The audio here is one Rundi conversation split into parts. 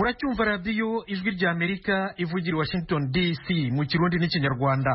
muracyumva radiyo ijwi rya Amerika ivugira Washington DC mu Kirundi n'Ikinyarwanda.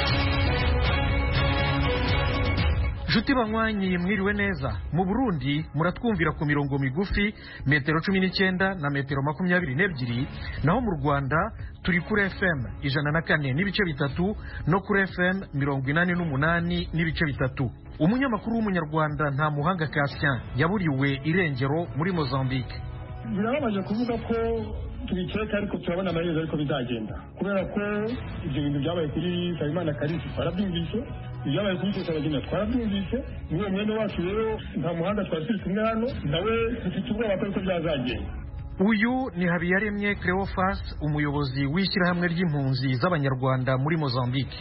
Juti banywanyi mwiriwe neza. Mu Burundi muratwumvira ku mirongo migufi metero 19 na metero 22, naho mu Rwanda turi kuri FM 104 n'ibice bitatu no kuri FM 88 n'ibice bitatu. Umunyamakuru w'umunyarwanda nta muhanga Cassien yaburiwe irengero muri Mozambique. Birababaje kuvuga ko tubikeka ariko turabona amaherezo ariko bizagenda, kubera ko ibyo bintu byabaye kuri Sayimana Karisi twarabyumvise, ibyabaye kuri Sayimana twarabyumvise, niwe mwene wacu rero nta muhanga twari kumwe hano nawe dufite ubwoba ko byazagenda. Uyu ni Habiyaremye Cleophas, umuyobozi w'ishyirahamwe ry'impunzi z'abanyarwanda muri Mozambique.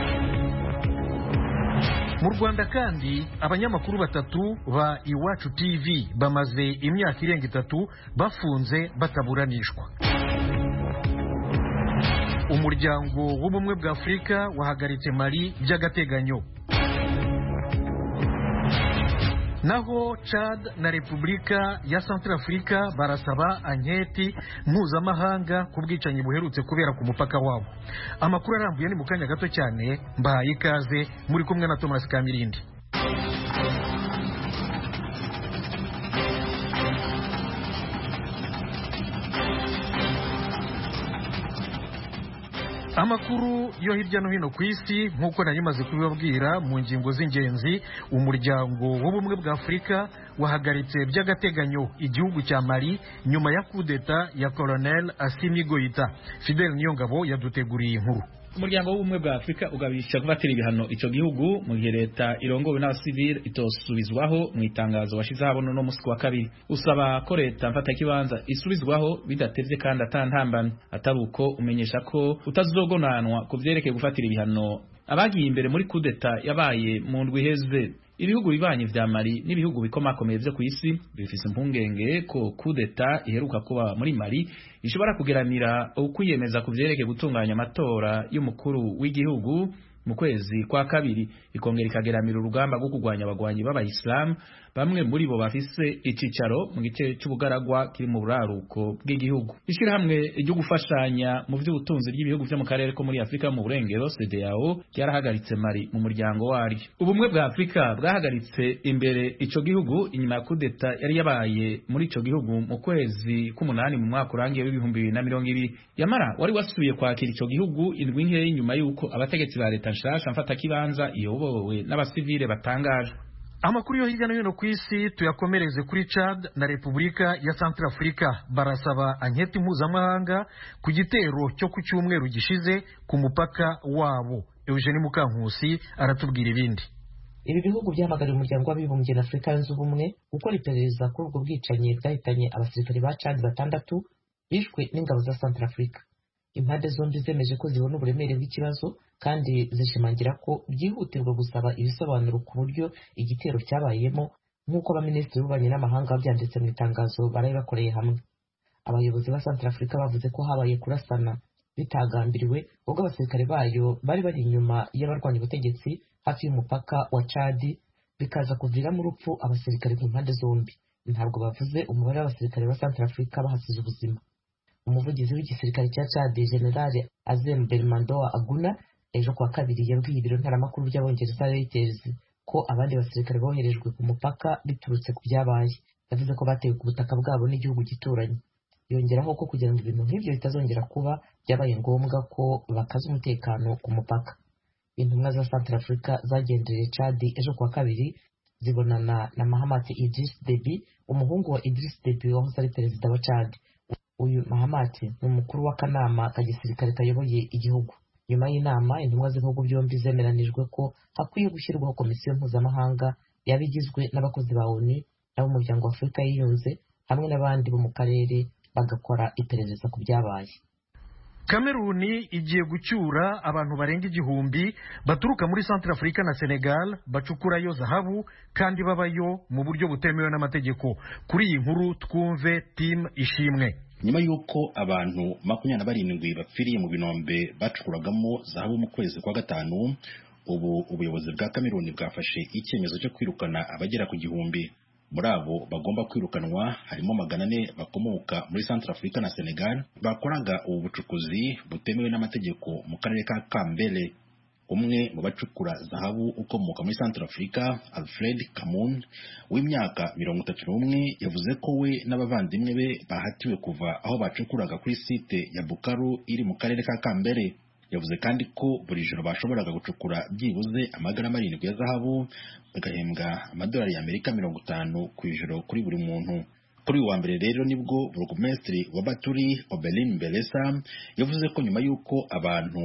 Mu Rwanda kandi abanyamakuru batatu ba Iwacu TV bamaze imyaka irenga 3 bafunze bataburanishwa. Umuryango w'ubumwe bwa Afrika wahagaritse Mali by'agateganyo. Naho Chad na Repubulika ya Centrafrica barasaba anketi mpuzamahanga ku bwicanyi buherutse kubera ku mupaka wabo. Amakuru arambuye ni mu kanya gato cyane, mbahaye ikaze muri kumwe na Thomas Kamirindi. Amakuru yo hirya no hino ku isi nk'uko nari maze kubibabwira mu ngingo z'ingenzi. Umuryango w'ubumwe bwa Afrika wahagaritse by'agateganyo igihugu cya Mali nyuma ya kudeta ya Colonel Assimi Goïta. Fidel Niyongabo yaduteguriye inkuru. Umuryango w'ubumwe bwa Afrika ugabisha kubatira ibihano ico gihugu mu gihe leta irongowe n'abasivile itosubizwaho mu itangazo washize habona no musi wa kabiri. Usaba ko leta mfata kibanza isubizwaho bidatevye kandi atantambana, ataruko umenyesha ko utazogonanwa kuvyerekeye gufatira ibihano abagiye imbere muri kudeta yabaye mu ndwi heze. Ibihugu bibanye vya Mali n'ibihugu bikomakomeye vyo kwisi bifise impungenge ko kudeta iheruka kuba muri Mali ishobora kugeramira ukwiyemeza kuvyerekeye gutunganya amatora y'umukuru w'igihugu mu kwezi kwa kabiri, ikongera ikageramira urugamba rwo kurwanya abagwanyi b'abayisilamu bamwe muri bo bafise icicaro mu gice cy'ubugaragwa kiri mu buraruko bw'igihugu. Ishirahamwe ryo gufashanya mu vy'ubutunzi by'ibihugu vyo mu karere ko muri Afrika mu burengero CEDEAO ryarahagaritse Mali mu muryango waryo. Ubumwe bwa Afrika bwahagaritse imbere ico gihugu inyuma ya kudeta yari yabaye muri ico gihugu mu kwezi k'umunani mu mwaka urangiye w'2020. Yamara wari wasubiye kwakira ico gihugu indwi nke inyuma yuko abategetsi ba leta nshasha mfata kibanza iyobowe n'abasivile batangaje. Amakuru yo hirya no hino ku isi tuyakomereze kuri Chad na Repubulika ya Centrafrica barasaba anketi mpuzamahanga ku gitero cyo ku cyumweru gishize ku mupaka wabo. Eugene Mukankusi aratubwira ibindi. Ibi bihugu byamagariye umuryango w'abibumbye na Afrika yunze ubumwe gukora iperereza kuri ubwo bwicanyi bwahitanye abasirikare ba Chad 6 bishwe n'ingabo za Centrafrica. Impande zombi zemeje ko zibona uburemere bw'ikibazo kandi zishimangira ko byihutirwa gusaba ibisobanuro ku buryo igitero cyabayemo, nk'uko abaminisitiri b'ububanyi n'amahanga babyanditse mu itangazo baraye bakoreye hamwe. Abayobozi ba Centrafrica bavuze ko habaye kurasana bitagambiriwe ubwo abasirikare bayo bari bari inyuma y'abarwanya ubutegetsi hafi y'umupaka wa Chad, bikaza kuviramo urupfu abasirikare ku mpande zombi. Ntabwo bavuze umubare w'abasirikare ba Centrafrica bahasize ubuzima. Umuvugizi w'igisirikare cya Chad General Azem Belmandoa Aguna ejo kwa kabiri yabwiye ibiro ntaramakuru by'abongereza Reuters ko abandi basirikare boherejwe ku mupaka biturutse ku byabaye. Yavuze ko batewe ku butaka bwabo n'igihugu gituranye. Yongeraho ko kugira ngo ibintu nk'ibyo bitazongera kuba byabaye ngombwa ko bakaza umutekano ku mupaka. Intumwa za Centrafrica zagendereye Chad ejo kwa kabiri zibonana na Mahamat Idriss Deby, umuhungu wa Idriss Deby wahoze ari perezida wa Chad. Uyu Mahamat ni umukuru w'akanama ka gisirikare kayoboye igihugu. Nyuma y'inama intumwa z'ibihugu byombi zemeranijwe ko hakwiye gushyirwaho komisiyo mpuzamahanga yabigizwe n'abakozi ba ONU n'ab'umuryango wa Afrika yiyunze hamwe n'abandi bo mu karere bagakora iperereza ku byabaye. Kameruni igiye gucyura abantu barenga 1000 baturuka muri Centrafrica na Senegal bacukurayo zahabu kandi babayo mu buryo butemewe n'amategeko. Kuri iyi nkuru twumve Tim Ishimwe. Nyuma yuko abantu 27 bapfiriye mu binombe bacukuragamo zahabu mu kwezi kwa gatanu, ubu ubuyobozi bwa Kameruni bwafashe icyemezo cyo kwirukana abagera ku 1000. muri abo bagomba kwirukanwa harimo 400 bakomoka muri Centrafrica na Senegal bakoraga ubu bucukuzi butemewe n'amategeko mu karere ka Kambele. Umwe mu bacukura zahabu ukomoka muri Centrafrica, Alfred Kamun w'imyaka 31 yavuze ko we n'abavandimwe be bahatiwe kuva aho bacukuraga kuri site ya Bukaru iri mu karere ka Kambele. Yavuze kandi ko buri joro bashoboraga gucukura byibuze amagarama 7 ya zahabu bagahembwa amadolari y'Amerika 50 ku ijoro kuri buri muntu. Kuri wa mbere rero nibwo burugumesitiri wa Baturi Obelin Mbelesa yavuze ko nyuma y'uko abantu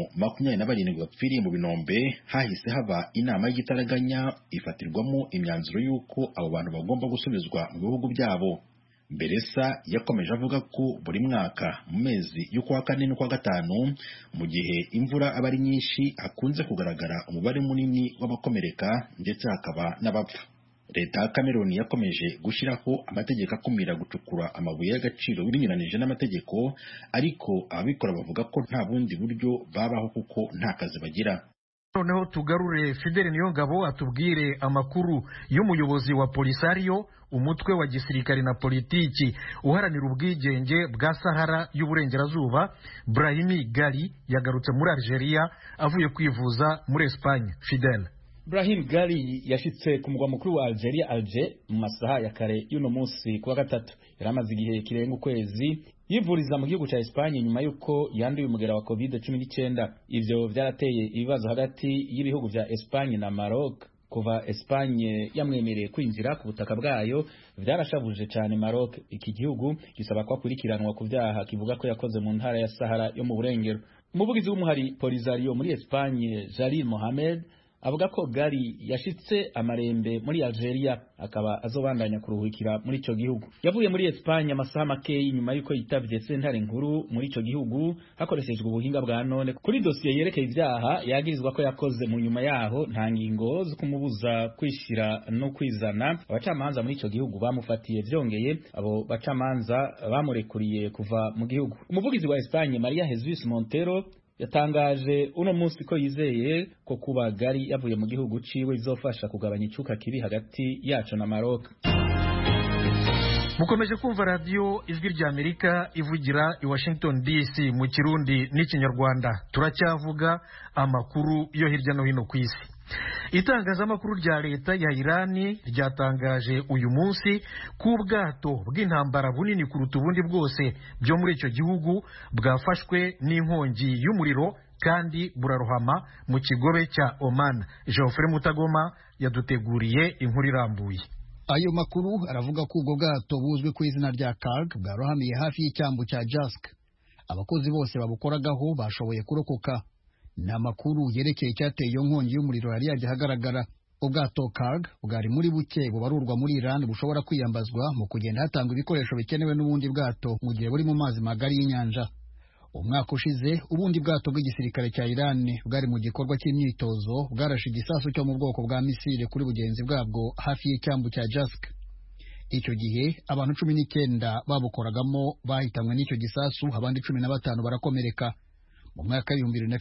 27 bapfiriye mu binombe hahise haba inama y'igitaraganya ifatirwamo imyanzuro y'uko abo bantu bagomba gusubizwa mu bihugu byabo. Mbelesa yakomeje avuga ko buri mwaka mu mezi y'ukwa 4 n'ukwa 5 mu gihe imvura aba ari nyinshi hakunze kugaragara umubare munini w'abakomereka ndetse hakaba n'abapfa. Leta ya Cameroon yakomeje gushyiraho amategeko akumira gucukura amabuye y'agaciro binyuranije n'amategeko, ariko ababikora bavuga ko nta bundi buryo babaho kuko nta kazi bagira. Noneho tugarure Fidel Niyongabo atubwire amakuru y'umuyobozi wa Polisario, umutwe wa gisirikare na politiki uharanira ubwigenge bwa Sahara y'uburengerazuba. Brahimi Gali yagarutse muri Algeria avuye kwivuza muri Espagne. Fidel. Brahim Gali yashitse ku mugwa mukuru wa Algeria Alger mu masaha ya kare y'uno munsi kuwa gatatu. Yaramaze igihe kirenga ukwezi yivuriza mu gihugu ca Espagne nyuma yuko yanduye umugera wa COVID-19. Ivyo vyarateye ibibazo hagati y'ibihugu vya Espagne na Maroc. Kuva Espagne yamwemereye kwinjira ku butaka bwayo vyarashavuje cyane Maroc. Iki gihugu gisaba ko akurikiranwa ku vyaha kivuga ko yakoze mu ntara ya Sahara yo mu burengero. Umuvugizi w'umuhari Polisario muri Espagne Jalil Mohamed avuga ko Gali yashitse amarembe muri Algeria akaba azobandanya kuruhukira muri ico gihugu. Yavuye muri Espagne amasaha make nyuma yuko yitavye sentare nkuru muri ico gihugu hakoreshejwe ubuhinga bwa none kuri dosiye yerekeye ivyaha yagirizwa ko yakoze. Mu nyuma yaho nta ngingo zo kumubuza kwishira no kwizana. Abacamanza muri ico gihugu bamufatiye vyongeye abo bacamanza bamurekuriye kuva mu gihugu. Umuvugizi wa Espagne Maria Jesus Montero yatangaje uno munsi ko yizeye ko kuba Gali yavuye mu gihugu ciwe bizofasha kugabanya icuka kibi hagati yaco na Maroc. Mukomeje kumva radio Ijwi rya Amerika ivugira i Washington DC mu Kirundi n'Ikinyarwanda. Turacyavuga amakuru yo hirya no hino ku isi. Itangazamakuru rya leta ya Irani ryatangaje uyu munsi ko ubwato bw'intambara bunini kuruta ubundi bwose byo muri icyo gihugu bwafashwe n'inkongi y'umuriro kandi burarohama mu kigobe cya Oman. Geoffrey Mutagoma yaduteguriye inkuru irambuye. Ayo makuru aravuga ko ubwo bwato buzwi ku izina rya Karg bwarohamiye hafi y'icyambu cya Jask. Abakozi bose babukoragaho bashoboye kurokoka. Ni amakuru yerekeye icyateye iyo nkongi y'umuriro yari yajya ahagaragara. Ubwato Karg bwari muri buke bubarurwa muri Iran bushobora kwiyambazwa mu kugenda hatangwa ibikoresho bikenewe n'ubundi bwato mu gihe buri mu mazi magari y'inyanja. Umwaka ushize ubundi bwato bw'igisirikare cya Iran bwari mu gikorwa cy'imyitozo bwarashe igisasu cyo mu bwoko bwa misile kuri bugenzi bwabwo hafi y'icyambu cya Jask. Icyo gihe abantu 19 babukoragamo bahitanwe n'icyo gisasu, abandi 15 barakomereka. Mu mwaka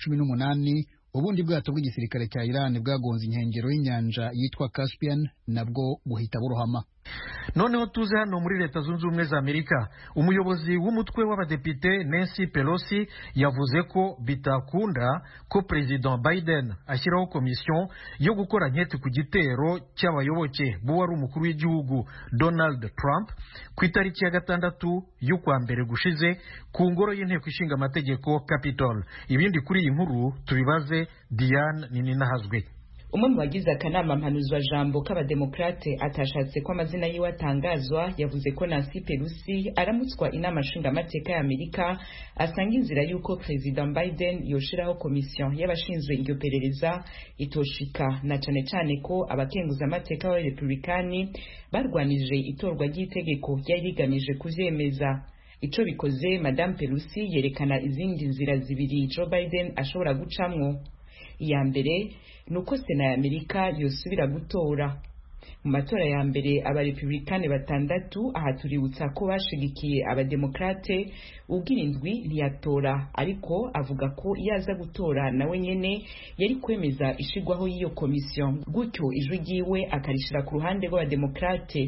2018 ubundi bwato bw'igisirikare cya Iran bwagonze inkengero y'inyanja yitwa Caspian nabwo buhita burohama. Noneho tuze hano muri Leta Zunze Ubumwe za Amerika. Umuyobozi w'umutwe w'abadepite Nancy Pelosi yavuze ko bitakunda ko President Biden ashyiraho komisiyo yo gukora nketi ku gitero cy'abayoboke b'uwari umukuru w'igihugu Donald Trump ku itariki ya 6 y'ukwa mbere gushize ku ngoro y'inteko ishinga amategeko Capitol. Ibindi kuri iyi nkuru tubibaze Diane Nininahazwe. Umwe mu bagize akanama mpanuzwa jambo k'abademokrate atashatse ko amazina yiwe atangazwa yavuze ko Nancy Pelosi aramutswa inama nshingamateka ya Amerika asanga inzira y'uko President Biden yoshiraho komisiyo y'abashinzwe iryo perereza itoshika, na cane cane ko abakenguza amateka ba Republikani barwanije itorwa ry'itegeko ryari rigamije kuvyemeza. Ico bikoze Madame Pelosi yerekana izindi nzira zibiri Joe Biden ashobora gucamwo. Iya mbere nuko Sena ya Amerika yosubira gutora. Mu matora ya mbere abarepublikani 6 aha tuributsa ko bashigikiye abademokrate ubwirindwi ntiyatora, ariko avuga ko yaza gutora nawe nyene yari kwemeza ishigwaho y'iyo komisiyo, gutyo ijwi ryiwe akarishira ku ruhande rw'abademokrate.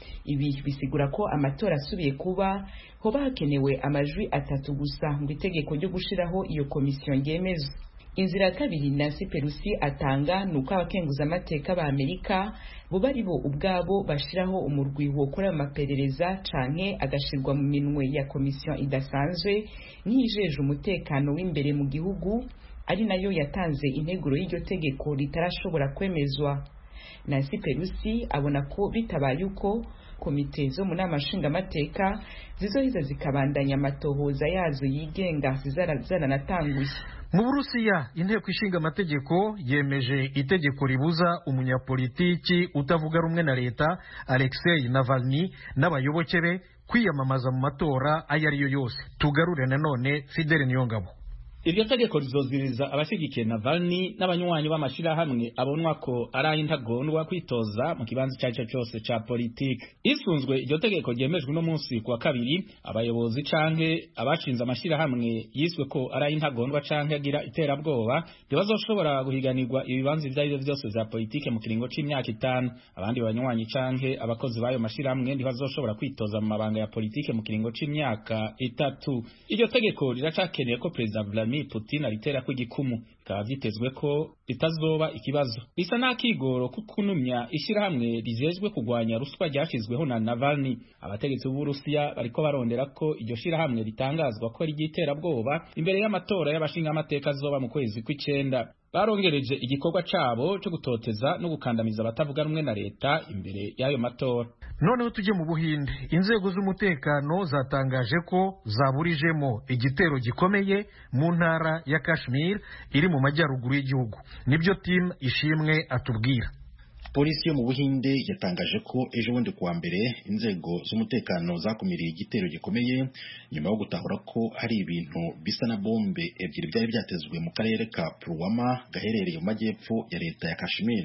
ibi bisigura ko amatora asubiye kuba hoba hakenewe amajwi 3 gusa ngo itegeko ryo gushiraho iyo komisiyo ryemezwe. Inzira ya kabiri Nancy Pelosi atanga nuko abakenguza amateka ba Amerika bo bari bo ubwabo bashiraho umurwi wokora amaperereza canke agashirwa mu minwe ya komisiyo idasanzwe nkijeje umutekano w'imbere mu gihugu, ari nayo yatanze integuro y'iryo tegeko ritarashobora kwemezwa. Nancy Pelosi abona ko bitabaye uko komite zo mu nama nshingamateka zizohiza zikabandanya amatohoza yazo yigenga zizaranatanguye. Mu Burusiya inteko ishinga amategeko yemeje itegeko ribuza umunyapolitiki utavuga rumwe na leta Alexei Navalny n'abayoboke be kwiyamamaza mu matora ayo ariyo yose. Tugarure nanone Fidel Niyongabo. Iryo tegeko rizoziriza abashigikiye Navalny n'abanywanyi b'amashirahamwe abonwa ko ari intagondwa kwitoza mu kibanza cyaco cyose ca politike. Isunzwe iryo tegeko ryemejwe no munsi kwa kabiri, abayobozi canke abashinze amashirahamwe yiswe ko ari intagondwa canke agira iterabwoba ntibazoshobora guhiganirwa ibibanza ivyo vyose vya politike mu kiringo c'imyaka 5. Abandi banywanyi canke abakozi bayo mashirahamwe ntibazoshobora kwitoza mu mabanga ya politike mu kiringo c'imyaka 3. Iryo tegeko riracakeneye ko President Putin aritera kw'igikumu, bikaba vyitezwe ko bitazoba ikibazo. Bisa n'akigoro kukunumya ishirahamwe rijejwe kugwanya ruswa ryashizweho na Navalny. Abategetsi b'Uburusiya bariko barondera ko iryo shirahamwe ritangazwa ko rigiterabwoba imbere y'amatora y'abashinga amateka azoba mu kwezi kw'icenda. Barongereje igikorwa cabo cyo gutoteza no gukandamiza abatavuga rumwe na leta imbere y'ayo matora. Noneho tujye mu Buhinde. Inzego z'umutekano zatangaje ko zaburijemo igitero gikomeye mu ntara ya Kashmir iri mu majyaruguru y'igihugu. Nibyo Tim Ishimwe atubwira. Polisi yo mu Buhinde yatangaje ko ejo bundi kuwa mbere inzego z'umutekano zakumiriye igitero gikomeye nyuma yo gutahura ko hari ibintu bisa na bombe ebyiri byari byatezwe mu karere ka Pulwama gaherereye mu majyepfo ya leta ya Kashmir,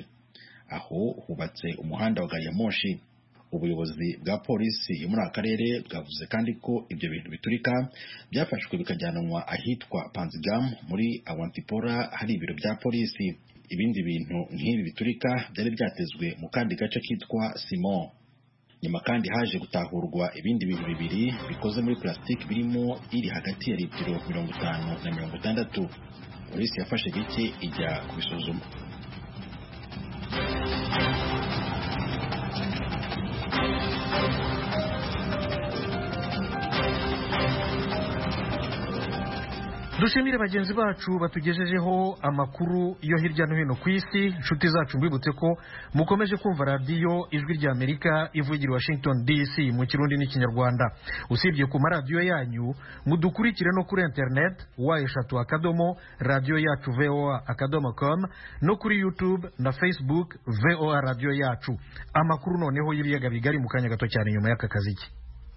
aho hubatse umuhanda wa gari ya moshi. Ubuyobozi bwa polisi yo muri akarere bwavuze kandi ko ibyo bintu biturika byafashwe bikajyanwa ahitwa Panzgam muri Awantipora hari ibiro bya polisi. Ibindi bintu nk'ibi biturika byari byatezwe mu kandi gace kitwa Simon. Nyuma kandi haje gutahurwa ibindi bintu bibiri bikoze muri plastic birimo iri hagati ya litiro 50 na 60. Polisi yafashe bike ijya kubisuzuma. Dushimire bagenzi bacu batugejejeho amakuru yo hirya no hino ku isi. Inshuti zacu mbibutse ko mukomeje kumva radiyo Ijwi rya Amerika ivugira Washington DC mu Kirundi n'Ikinyarwanda. Usibye ku maradiyo yanyu, mudukurikire no kuri internet wa3 radio yacu voa.com no kuri YouTube na Facebook VOA radio yacu. Amakuru noneho y'ibiyaga bigari mu kanya gato cyane nyuma y'aka kaziki.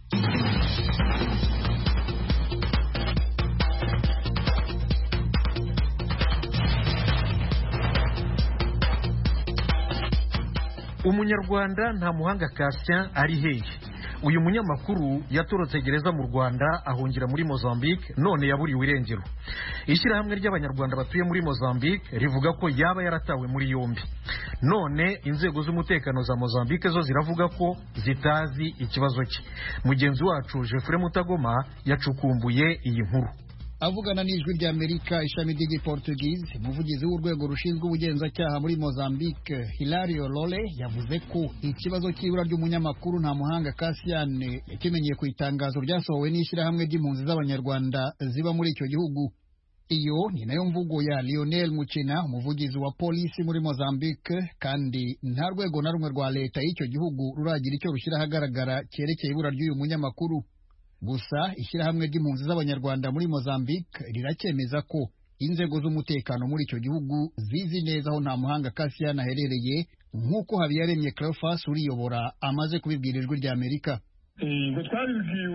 Umunyarwanda nta muhanga Cassien ari hehe? Uyu munyamakuru yatorotse gereza mu Rwanda ahungira muri Mozambique none yaburiwe irengero. Ishyirahamwe ry'abanyarwanda batuye muri Mozambique rivuga ko yaba yaratawe muri yombi. None inzego z'umutekano za Mozambique zo ziravuga ko zitazi ikibazo cye. Mugenzi wacu Jeffrey Mutagoma yacukumbuye iyi nkuru. Avugana n'Ijwi rya Amerika ishami ry'Igiportugize, umuvugizi w'urwego rushinzwe ubugenzacyaha muri Mozambique Hilario Lole yavuze ko ikibazo cy'ibura ry'umunyamakuru nta muhanga Cassien yakimenyeye ku itangazo ryasohowe n'ishyirahamwe ry'impunzi z'abanyarwanda ziba muri icyo gihugu. Iyo ni nayo mvugo ya Lionel Muchina, umuvugizi wa polisi muri Mozambique, kandi nta rwego na rumwe rwa leta y'icyo gihugu ruragira icyo rushyira ahagaragara cyerekeye ibura ry'uyu munyamakuru. Gusa ishyirahamwe ry'impunzi z'abanyarwanda muri Mozambique riracyemeza ko inzego z'umutekano muri icyo gihugu zizi neza aho nta muhanga Cassien aherereye, nk'uko Habiyaremye Cleophas uriyobora amaze kubibwira Ijwi rya Amerika. Ngo twabibwiwe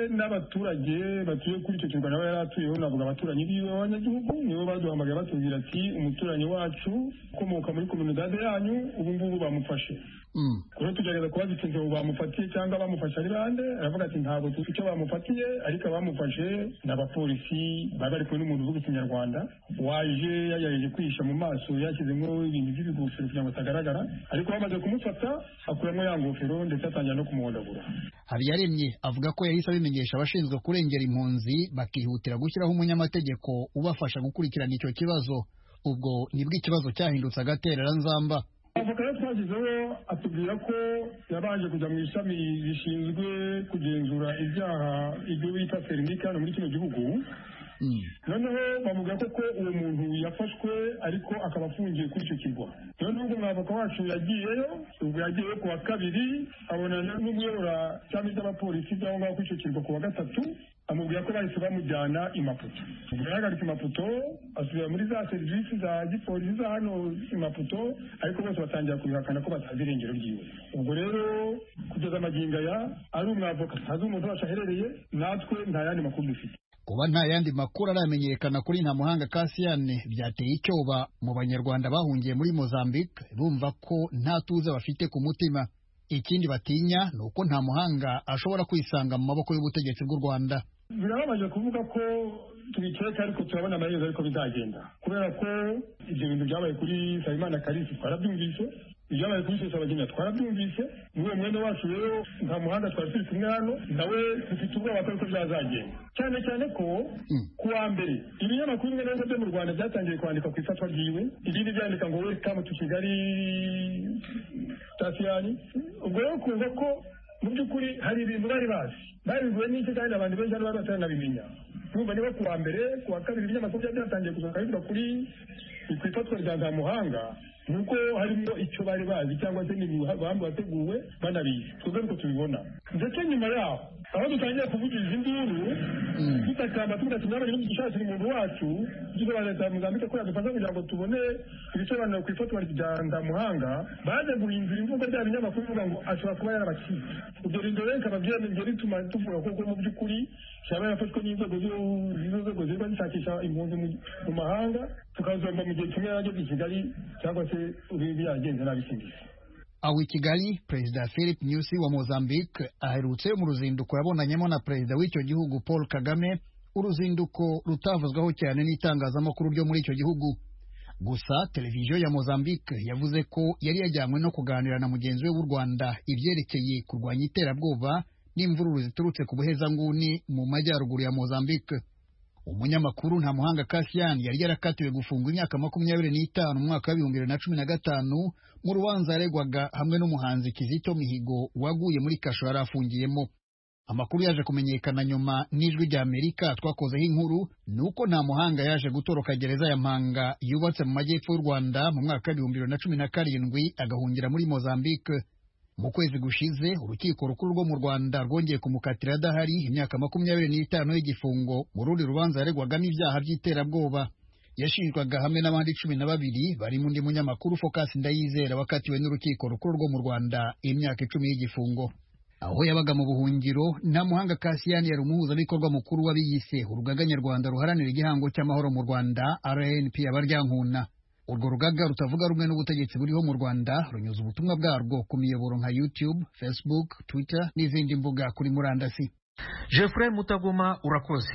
n'abaturage batuye kuri icyo kirwa nawe yari atuyeho, navuga abaturanyi biwe b'abanyagihugu nibo baduhamagaye batubwira ati umuturanyi wacu ukomoka muri komunidade yanyu ubu ngubu bamufashe. Kuri tugerageza kubaza icyo gihe bamufatiye cyangwa bamufashe ari bande, aravuga ati ntabwo tuzi icyo bamufatiye, ariko abamufashe ni abapolisi bari bari kumwe n'umuntu uvuga ikinyarwanda waje yayaje kwihisha mu maso yashyizemo ibintu by'ibigofero kugira ngo atagaragara, ariko bamaze kumufata akuramo ya ngofero ndetse atangira no kumuhondagura. Habiyaremye avuga ko yahise abimenyesha abashinzwe kurengera impunzi bakihutira gushyiraho umunyamategeko ubafasha gukurikirana icyo kibazo. Ubwo nibwo ikibazo cyahindutse agatereranzamba. Avoka twashyizeho atubwira ko yabanje kujya mu ishami rishinzwe kugenzura ibyaha ibyo bita ferimika hano muri kino gihugu, noneho bamubwira ko uwo muntu yafashwe ariko akaba afungiye kuri icyo kirwa. Noneho ubwo umwavoka wacu yagiyeyo, ubwo yagiyeyo ku wa kabiri abonana n'umuyobora cyangwa iby'abapolisi by'aho ngaho kuri icyo kirwa ku wa gatatu, amubwira ko bahise bamujyana i Maputo. Ubwo yahagarika i Maputo asubira muri za serivisi za gipolisi za hano i Maputo, ariko bose batangira kubihakana ko batazi irengero ryiwe. Ubwo rero kugeza magingo aya ari umwavoka ntazi umuntu wacu aherereye, natwe nta yandi makuru dufite. Kuba nta yandi makuru aramenyekana kuri Ntamuhanga Cassian byateye icyoba mu banyarwanda bahungiye muri Mozambique, bumva ko nta tuze bafite ku mutima. Ikindi batinya ni uko Ntamuhanga ashobora kwisanga mu maboko y'ubutegetsi bw'u Rwanda. Birababaje kuvuga ko tubikeka ariko turabona amaherezo ariko bizagenda, kubera ko ibyo bintu byabaye kuri Nsabimana Kalisi twarabyumvise, ibyabaye kuri Sesabagina twarabyumvise, n'uwo mwene wacu rero Ntamuhanga twari turi kumwe hano nawe dufite ubwoba ko byazagenda, cyane cyane ko ku wa mbere ibinyamakuru bimwe na bimwe byo mu Rwanda byatangiye kwandika ku ifatwa ryiwe, ibindi byandika ngo welcome to Kigali Tasiyani. Ubwo rero kuva ko mu by'ukuri hari ibintu bari bazi babiguye n'iki kandi abantu benshi bari batanabimenya. Numva niba ku wa mbere ku wa kabiri ibinyamakuru byatangiye kuzaga bivuga kuri ku ifatwa rya Ntamuhanga, nuko harimo icyo bari bazi cyangwa se n'ibihamba bateguwe banabizi, twebwe ariko tubibona. Ndetse nyuma yaho aho dutangiye kuvugiriza induru tutakamba tuvuga ati nabonye n'igishashira umuntu wacu tuzoba leta ya Mozambique ko yadufasha kugira ngo tubone ibisobanuro ku ifatwa rya Ntamuhanga, baje guhindura imvugo rya binyamakuru bivuga ngo ashobora kuba yarabacitse. Ibyo rero nkababwira nibyo bituma tuvuga ko mu by'ukuri cyaba yafashwe n'inzego ziba zishakisha impunzi mu mahanga, tukazomba mu gihe kimwe yageze i Kigali cyangwa se ubibi yagenze n'abisindise. Aho i Kigali, Perezida Philip Nyusi wa Mozambique aherutse mu ruzinduko yabonanyemo na Perezida w'icyo gihugu Paul Kagame, uruzinduko rutavuzweho cyane n'itangazamakuru ryo muri icyo gihugu. Gusa televiziyo ya Mozambique yavuze ko yari yajyanywe no kuganira na mugenzi we w'u Rwanda ibyerekeye kurwanya iterabwoba n'imvururu ziturutse ku buhezanguni mu majyaruguru ya Mozambique. Umunyamakuru Ntamuhanga Cassian yari yarakatiwe gufungwa imyaka 25 mu mwaka wa 2015 mu rubanza yaregwaga hamwe n'umuhanzi Kizito Mihigo waguye muri kasho yari afungiyemo. Amakuru yaje kumenyekana nyuma n'ijwi rya Amerika twakozeho inkuru nuko Ntamuhanga yaje gutoroka gereza ya Mpanga yubatse mu majyepfo y'u Rwanda mu mwaka wa 2017 agahungira muri Mozambique. Mu kwezi gushize urukiko rukuru rwo mu Rwanda rwongeye kumukatira adahari imyaka 25 y'igifungo mu rundi rubanza yaregwaga n'ibyaha by'iterabwoba. Yashinjwaga hamwe n'abandi 12 barimo undi munyamakuru Focus Ndayizera wakatiwe n'urukiko rukuru rwo mu Rwanda imyaka 10 y'igifungo. Aho yabaga mu buhungiro, Ntamuhanga Cassian yari umuhuzabikorwa mukuru w'abiyise urugaga nyarwanda ruharanira igihango cy'amahoro mu Rwanda RNP abaryankuna. Urwo rugaga rutavuga rumwe n'ubutegetsi buriho mu Rwanda runyuza ubutumwa bwarwo ku miyoboro nka YouTube, Facebook, Twitter n'izindi mbuga kuri murandasi. Geoffrey Mutagoma urakoze.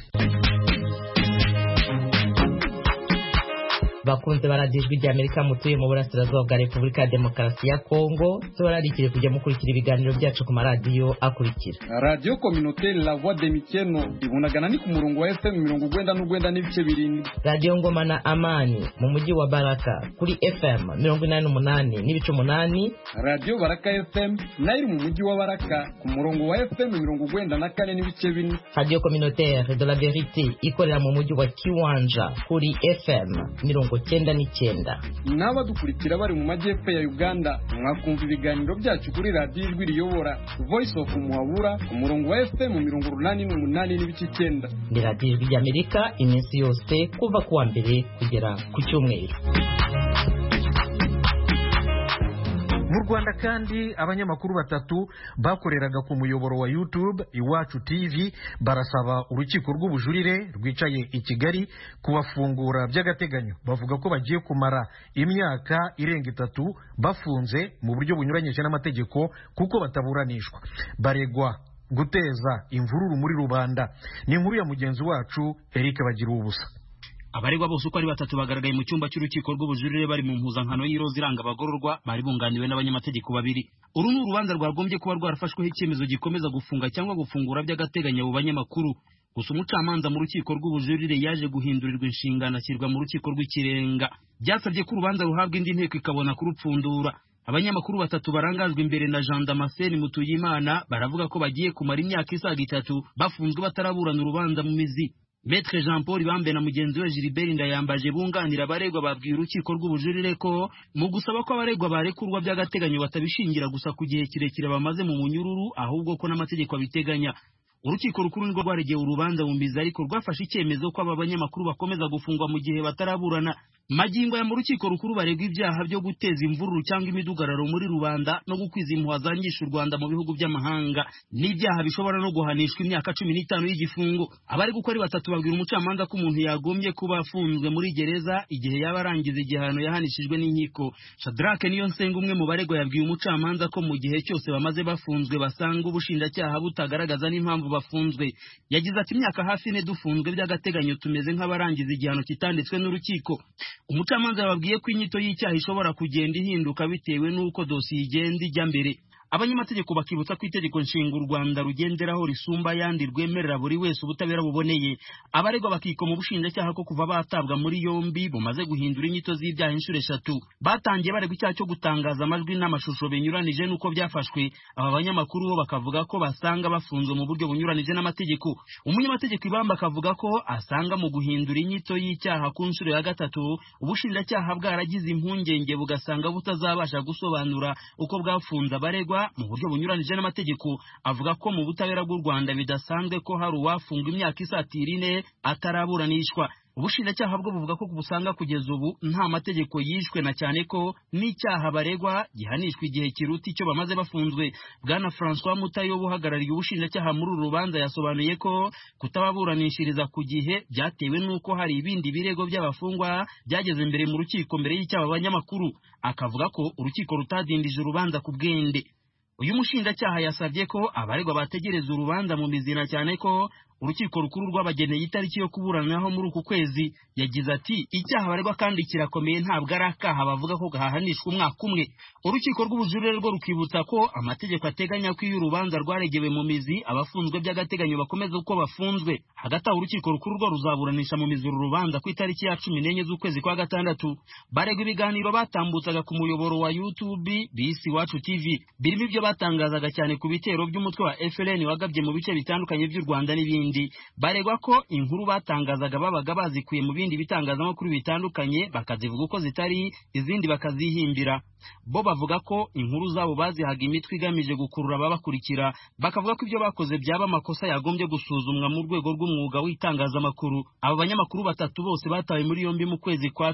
Bakunze baradijwe rya Amerika mutuye mu burasirazuba bwa Repubulika ya Demokarasi ya Kongo, tubararikire kujya mukurikira ibiganiro byacu ku maradiyo akurikira. Radio Communautaire La Voix de Mikeno ibunagana ni ku murongo wa FM 99 n'ibice 7. Radio Ngoma na Amani mu mujyi wa Baraka kuri FM 88 n'ibice 8. Radio Baraka FM nayo mu mujyi wa Baraka ku murongo wa FM 94 n'ibice 4. Radio Communautaire de la Vérité ikorera mu mujyi wa Kiwanja kuri FM 99. N'abadukurikira bari mu majyepfo ya Uganda mwakumva ibiganiro byacu kuri radio Ijwi Riyobora Voice of Muhabura ku murongo wa FM 88 n'ibice 9. Ni radio Ijwi ry'Amerika iminsi yose kuva ku wa mbere kugera ku cyumweru. mu Rwanda kandi abanyamakuru batatu bakoreraga ku muyoboro wa YouTube Iwacu TV barasaba urukiko rw'ubujurire rwicaye i Kigali kubafungura by'agateganyo. Bavuga ko bagiye kumara imyaka irenga 3 bafunze mu buryo bunyuranyije n'amategeko kuko bataburanishwa. Baregwa guteza imvururu muri rubanda. Ni inkuru ya mugenzi wacu Eric Bagiruwubusa. Abaregwa bose uko ari batatu bagaragaye mu cyumba cy'urukiko rw'ubujurire bari mu mpuzankano y'iroza iranga abagororwa, bari bunganiwe n'abanyamategeko babiri. Uru ni urubanza rwagombye kuba rwarafashweho icyemezo gikomeza gufunga cyangwa gufungura by'agateganyo abo banyamakuru. Gusa umucamanza mu rukiko rw'ubujurire yaje guhindurirwa inshingano ashyirwa mu rukiko rw'ikirenga. Byasabye ko urubanza ruhabwa indi nteko ikabona kurupfundura. Abanyamakuru batatu barangajwe imbere na Jean Damascene Mutuyimana baravuga ko bagiye kumara imyaka isaga 3 bafunzwe bataraburana urubanza mu mizi. Maître Jean Paul Bambe na mugenzi we Gilbert Ndayambaje bunganira abaregwa babwiye urukiko rw'ubujurire ko mu gusaba ko abaregwa barekurwa by'agateganyo batabishingira gusa ku gihe kirekire bamaze mu munyururu, ahubwo ko n'amategeko abiteganya. Urukiko rukuru nirwo rwaregeye urubanza mu mizi, ariko rwafashe icyemezo ko aba banyamakuru bakomeza gufungwa mu gihe bataraburana. Magingo ya mu rukiko rukuru baregwa ibyaha byo guteza imvururu cyangwa imidugararo muri rubanda no gukwiza impuha zangisha u Rwanda mu bihugu by'amahanga, n'ibyaha bishobora no guhanishwa imyaka 15 y'igifungo. Abari gukora batatu babwira umucamanza ko umuntu yagombye kuba afunzwe muri gereza igihe yaba arangiza igihano yahanishijwe n'inkiko. Shadrack Niyonsenga, umwe mu baregwa, yabwiye umucamanza ko mu gihe cyose bamaze bafunzwe basanga ubushinjacyaha butagaragaza n'impamvu bafunzwe. Yagize ati imyaka hafi 4 dufunzwe by'agateganyo tumeze nk'abarangiza igihano kitanditswe n'urukiko. Umucamanza yababwiye ko inyito y'icyaha ishobora kugenda ihinduka bitewe n'uko dosiye igenda ijya mbere. Abanyamategeko bakibutsa ko itegeko nshinga u Rwanda rugenderaho risumba yandi rwemerera buri wese ubutabera buboneye. Abaregwa bakikoma ubushinjacyaha ko kuva batabwa muri yombi bumaze guhindura inyito z'ibyaha inshuro 3. Batangiye baregwa icyaha cyo gutangaza amajwi n'amashusho binyuranije n'uko byafashwe. Aba banyamakuru bo bakavuga ko basanga bafunzwe mu buryo bunyuranije n'amategeko. Umunyamategeko Ibamba akavuga ko asanga mu guhindura inyito y'icyaha ku nshuro ya 3 ubushinjacyaha bwaragize impungenge bugasanga butazabasha gusobanura uko bwafunze abaregwa mu buryo bunyuranije n'amategeko. Avuga ko mu butabera bw'u Rwanda bidasanzwe ko hari uwafunga imyaka 4 ataraburanishwa. Ubushinjacyaha bwo buvuga ko kubusanga kugeza ubu nta mategeko yishwe, na cyane ko n'icyaha baregwa gihanishwa igihe kiruta icyo bamaze bafunzwe. Bwana François Mutayo uhagarariye ubushinjacyaha muri uru rubanza yasobanuye ko kutababuranishiriza ku gihe byatewe n'uko hari ibindi birego by'abafungwa byageze mbere mu rukiko mbere y'icyaha abanyamakuru. Akavuga ko urukiko rutadindije urubanza ku bwende. Uyu mushinjacyaha yasabye ko abaregwa bategereza urubanza mu mizina, cyane ko urukiko rukuru rwabageneye itariki yo kuburanaho muri uku kwezi. Yagize ati icyaha baregwa kandi kirakomeye, ntabwo ari akaha bavuga ko gahanishwa umwaka umwe. Urukiko rw'ubujurire rwo rukibutsa ko amategeko ateganya ko iyo urubanza rwaregewe mu mizi abafunzwe by'agateganyo bakomeza uko bafunzwe. Hagati aho urukiko rukuru rwo ruzaburanisha mu mizi uru rubanza ku itariki ya 14 z'ukwezi kwa gatandatu. Baregwa ibiganiro batambutsaga ku muyoboro wa YouTube bisi Iwacu TV, birimo ibyo batangazaga cyane ku bitero by'umutwe wa FLN wagabye mu bice bitandukanye by'u Rwanda n'ibindi. Baregwa ko inkuru batangazaga babaga bazikuye mu bindi bitangazamakuru bitandukanye bakazivuga uko zitari, izindi bakazihimbira. Bo bavuga ko inkuru zabo bazihaga imitwe igamije gukurura ababakurikira, bakavuga ko ibyo bakoze byaba amakosa yagombye gusuzumwa mu rwego rw'umwuga w'itangazamakuru. Abo banyamakuru batatu bose batawe muri yombi mu kwezi kwa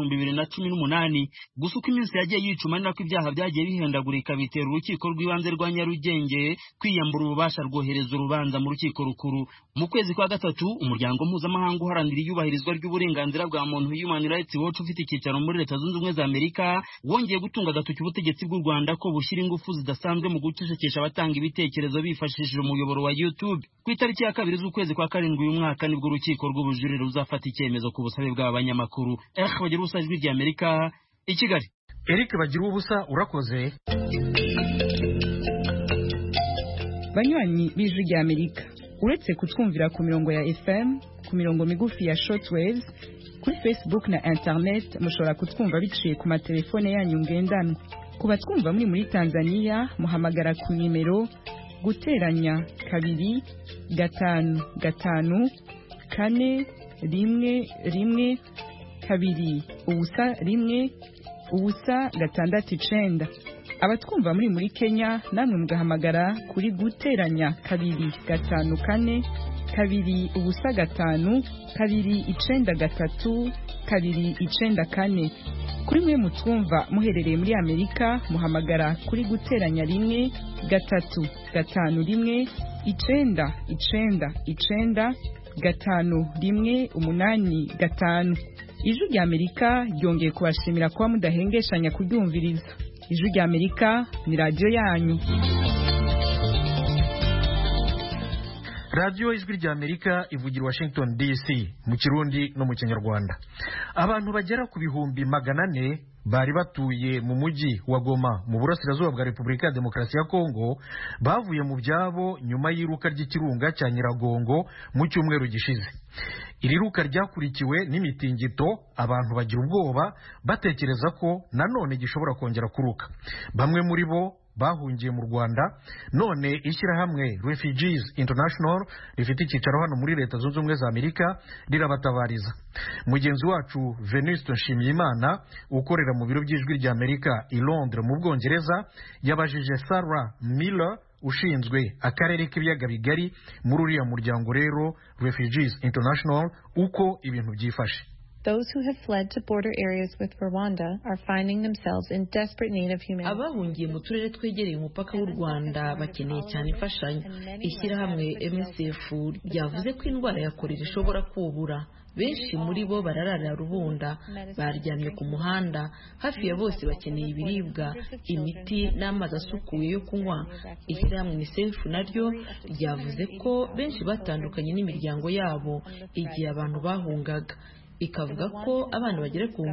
2018. Gusa uko iminsi yagiye yicuma ni nako ibyaha byagiye bihendagurika, bitera urukiko rw'ibanze rwa Nyarugenge kwiyambura ububasha rwohereza urubanza mu rukiko rukuru. Mu kwezi kwa gatatu umuryango mpuzamahanga uharanira iyubahirizwa ry'uburenganzira bwa muntu Human Rights Watch ufite icyicaro muri Leta Zunze Ubumwe za Amerika wongeye gutunga agatoki ubutegetsi bw'u Rwanda ko bushyira ingufu zidasanzwe mu gucecekesha abatanga ibitekerezo bifashishije umuyoboro wa YouTube. Ku itariki ya 2 z'ukwezi kwa 7 uyu mwaka nibwo urukiko rw'ubujurire ruzafata icyemezo ku busabe bw'abanyamakuru. Bagiruwubusa, Ijwi ry'Amerika, i Kigali. Eric Bagiruwubusa, urakoze. Banywanyi b'Ijwi ry'Amerika, uretse kutwumvira ku mirongo ya FM, ku mirongo migufi ya shortwave, kuri Facebook na internet mushobora kutwumva biciye ku matelefone yanyu ngendanwa. Ku batwumva muri Tanzania muhamagara ku nimero guteranya 2 5 5 4 1 1 2 ubusa 1 ubusa 6 abatwumva muri Kenya namwe mugahamagara kuri guteranya 2 5 4 2 ubusa 5 2 9 3 2 9 4. kuri mwe mutwumva muherereye muri Amerika muhamagara kuri guteranya 1-351-999 5-1-8-5. Ijwi rya Amerika ryongeye kubashimira kuba mudahengeshanya kuryumviriza. Ijwi rya Amerika ni radio yanyu. Radio Ijwi rya Amerika ivugira Washington DC mu Kirundi no mu Kinyarwanda. Abantu bagera ku bihumbi 400 bari batuye mu mujyi wa Goma mu burasirazuba bwa Repubulika ya Demokarasi ya Kongo bavuye mu byabo nyuma y'iruka ry'ikirunga cya Nyiragongo mu cyumweru gishize. Iri ruka ryakurikiwe n'imitingito, abantu bagira ubwoba batekereza ko nanone gishobora kongera kuruka. Bamwe muri bo bahungiye mu Rwanda, none ishyirahamwe Refugees International rifite icyicaro hano muri Leta Zunze Ubumwe za Amerika rirabatabariza. Mugenzi wacu Venuste Nshimiyimana ukorera mu biro by'Ijwi rya Amerika i Londres mu Bwongereza yabajije Sarah Miller ushinzwe akarere k'ibiyaga bigari muri uriya muryango rero Refugees International uko ibintu byifashe. Those who have fled to border areas with Rwanda are finding themselves in desperate need of humanitarian. Abahungiye mu turere twegereye umupaka w'u Rwanda bakeneye cyane imfashanyo. Ishyirahamwe MSF ryavuze ko indwara ya kolera ishobora kubura. Benshi muri bo bararara rubunda, baryamye ku muhanda, hafi ya bose bakeneye ibiribwa, imiti n'amazi asukuye yo kunywa. Ishyirahamwe MSF naryo ryavuze ko benshi batandukanye n'imiryango yabo igihe abantu bahungaga. Ikavuga ko abana bagera ku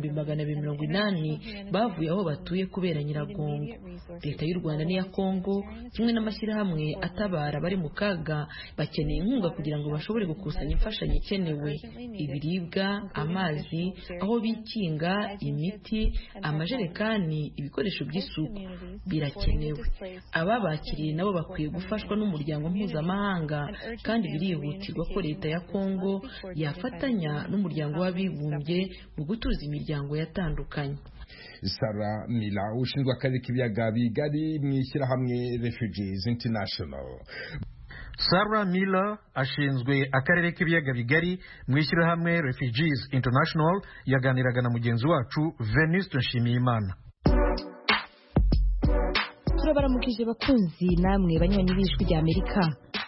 280 bavuye aho batuye kubera Nyiragongo. Leta y'u Rwanda n'iya Kongo kimwe n'amashyirahamwe atabara bari mu kaga bakeneye inkunga kugira ngo bashobore gukusanya imfashanyo ikenewe: ibiribwa, amazi, aho bikinga, imiti, amajerekani, ibikoresho by'isuku birakenewe. Ababakiriye nabo bakwiye gufashwa n'umuryango mpuzamahanga, kandi birihutirwa ko Leta ya Kongo yafatanya n'umuryango w'abibumbye mu gutuza imiryango yatandukanye. Sarah Miller ushinzwe akarere k'ibiyaga bigari mu ishyirahamwe Refugees International. Sarah Miller ashinzwe akarere k'ibiyaga bigari mu ishyirahamwe Refugees International yaganiraga na mugenzi wacu Venuste Nshimiyimana. Turabaramukije bakunzi namwe banywanyi b'Ijwi rya Amerika.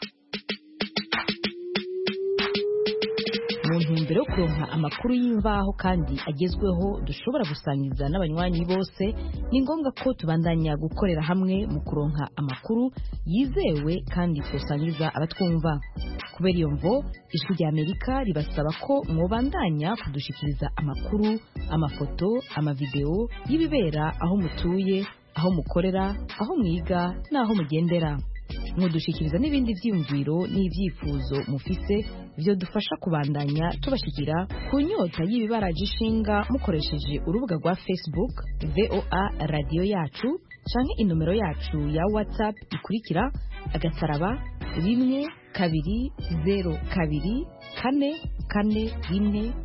Mu ntumbero yo kuronka amakuru y'imvaho kandi agezweho dushobora gusangiza n'abanywanyi bose, ni ngombwa ko tubandanya gukorera hamwe mu kuronka amakuru yizewe kandi tusangiza abatwumva. Kubera iyo mvo, Ijwi rya Amerika ribasaba ko mwobandanya kudushikiriza amakuru, amafoto, amavideo y'ibibera aho mutuye, aho mukorera, aho mwiga n'aho mugendera. Mudushikiriza n'ibindi vyiyumviro n'ivyifuzo mufise byo dufasha kubandanya tubashikira ku nyota y'ibibaraje ishinga mukoresheje urubuga rwa Facebook VOA Radio Yacu canke inomero yacu ya WhatsApp ikurikira *120 2 4 4 1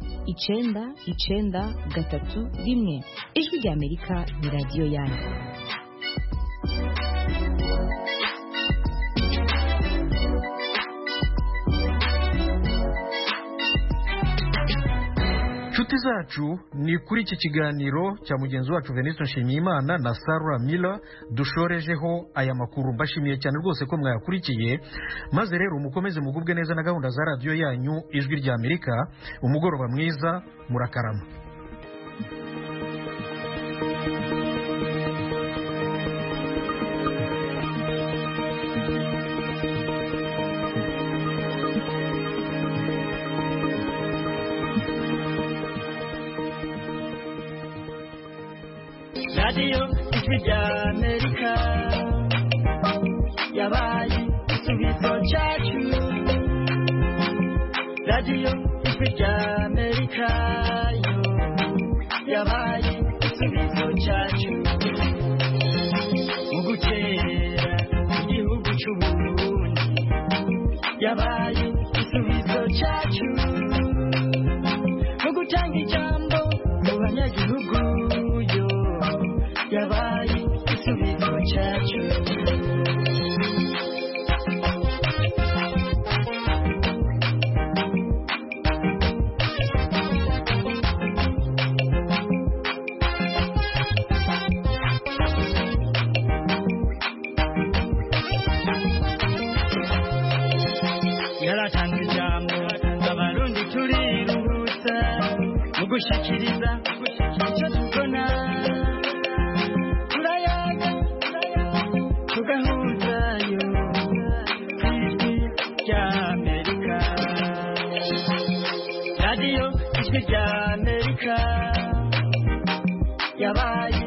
991. Ijwi rya Amerika ni radio yanyu. Nshuti zacu, ni kuri iki kiganiro cya mugenzi wacu Venuste Nshimiyimana na Sarah Miller dushorejeho aya makuru. Mbashimiye cyane rwose ko mwayakurikiye, maze rero mukomeze mugubwe neza na gahunda za radio yanyu Ijwi rya Amerika. Umugoroba mwiza, murakarama. Radio Ijwi rya Amerika yabaye igisubizo cyacu. Radio Ijwi rya Amerika yo yabaye igisubizo cyacu. Mu gutera igihugu cy'u Burundi yabaye igisubizo cyacu. Mu gutanga ijambo mu banyagihugu yabaye igisubizo cyacu. gushikiriza icyo tubona turayaga tugahuzayo ijwi ry'Amerika radiyo ijwi ry'Amerika yabaye